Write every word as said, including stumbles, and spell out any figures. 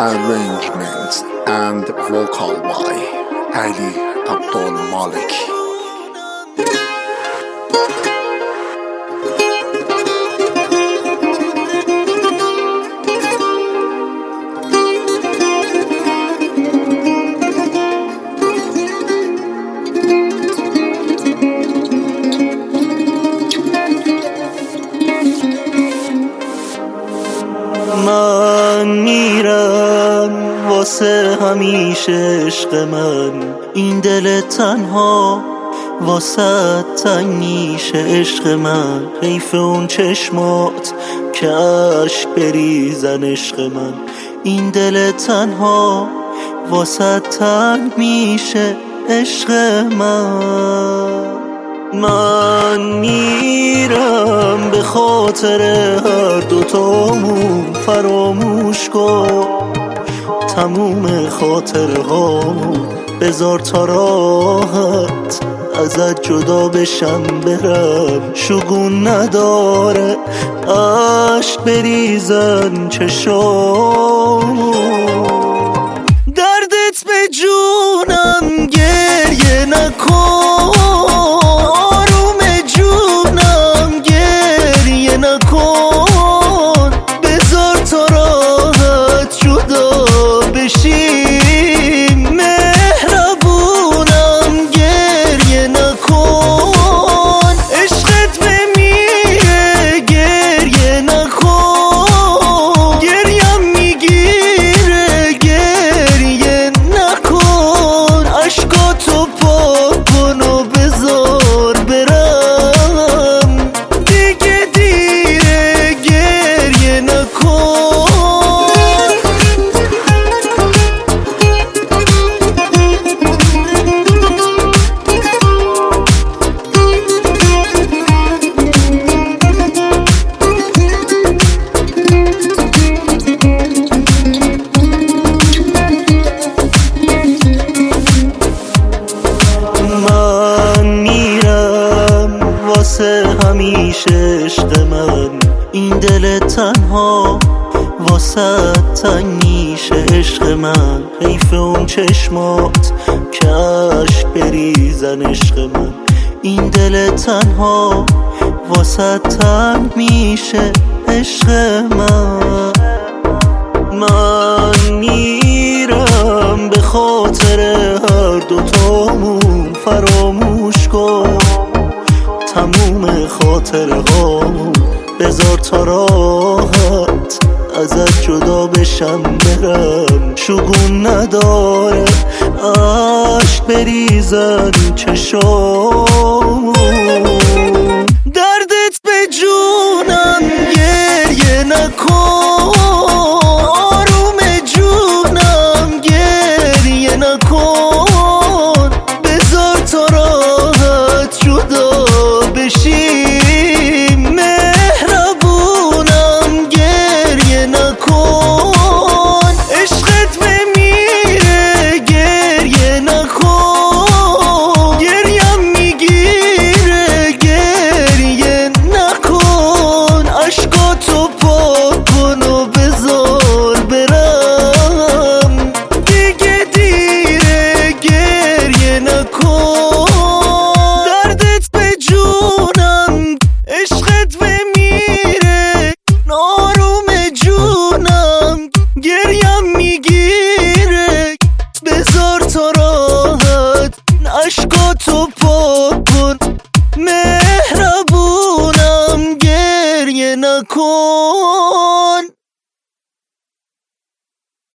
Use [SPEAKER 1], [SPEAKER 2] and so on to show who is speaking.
[SPEAKER 1] arrangements and vocal by Ali Abdul Malik.
[SPEAKER 2] من میرم واسه همیشه عشق من، این دل تنها واسه تنگ میشه عشق من. حیف اون چشمات که عشق بریزن عشق من، این دل تنها واسه تنگ میشه عشق من. من میرم به خاطر هر دوتامون، فراموش کن تموم خاطرهامون، بذار تا راحت ازت جدا بشم برم. شگون نداره عشق بریزن چشامون، دردت به جونم گریه نکن، آروم جونم گریه نکن، بذار تا راحت جدا بشیم. مهربونم گریه نکن، عشقت بمیره گریه نکن، گریم میگیره گریه نکن، عشقاتو پاک کن و بذار برم، دیگه دیره گریه نکن. من میرم واسه همیشه عشق من، این دل تنها واسه تنگ میشه عشق من. حیف اون چشمات که عشق بریزن عشق من، این دل تنها واسه تنگ میشه عشق من. من میرم به خاطر هر دوتامون، فراموش کن تموم خاطرهامون، بذار تا راحت ازت جدا بشم برم. شگون نداره عشق بریزن چشامون، دردت به جونم گریه نکن، آروم جونم گریه نکن، بذار تا راحت جدا بشیم. مهربونم گریه نکن، عشقت بمیره گریه نکن، گریم میگیره گریه نکن، عشقاتو پاک کن و بذار برم، دیگه دیره گریه نکن، دردت به جونم عشقت بمیره، آروم جونم گریم میگیره، بذار تا راحت عشقاتو پاک کن، مهربونم گریه نکن.